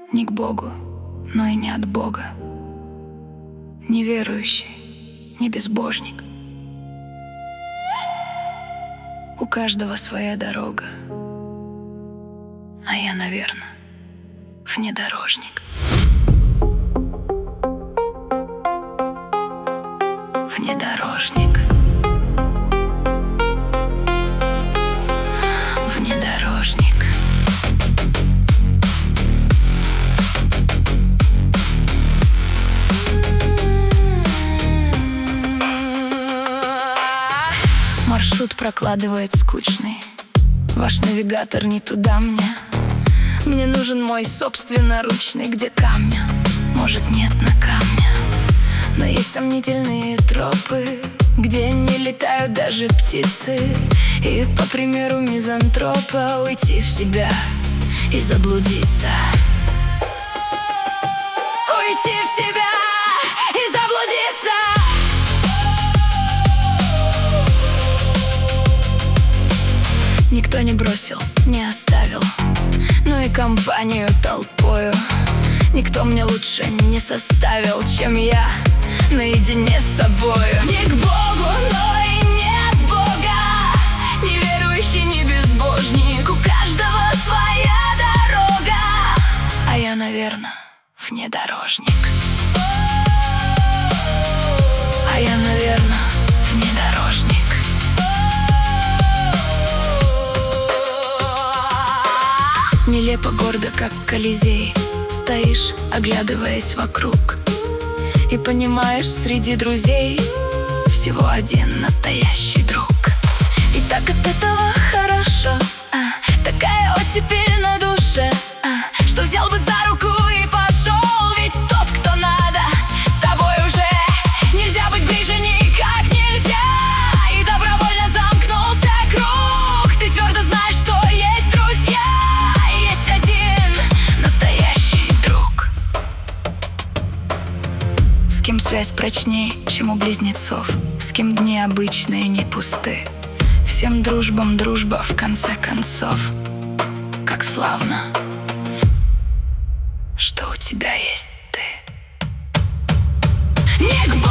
Не к Богу, но и не от Бога. Не верующий, не безбожник. У каждого своя дорога, а я, наверное, внедорожник. Внедорожник. Внедорожник. Маршрут прокладывает скучный. Ваш навигатор не туда мне. Мне нужен мой собственноручный. Где камня? Может, нет на камне. Но есть сомнительные тропы, где не летают даже птицы. И, по примеру мизантропа, уйти в себя и заблудиться. Уйти в себя и заблудиться. Никто не бросил, не оставил, ну и компанию толпою. Никто мне лучше не составил, чем я наедине с собою. Не к Богу, но и не от Бога. Не верующий, не безбожник. У каждого своя дорога, а я, наверное, внедорожник. А я, наверное, внедорожник. Нелепо гордо, как Колизей, стоишь, оглядываясь вокруг, и понимаешь, среди друзей всего один настоящий друг. И так от этого хорошо, такая оттепель на душе, что взял бы за руку и пошел. Ведь тот, кто надо, с тобой уже нельзя быть ближе никак нельзя. И добровольно замкнулся круг. Ты твердо знаешь, что есть друзья, и есть один настоящий друг. С кем связь прочней, чем у близнецов, с кем дни обычные не пусты. Всем дружбам дружба в конце концов. Как славно, что у тебя есть ты. Не к Богу.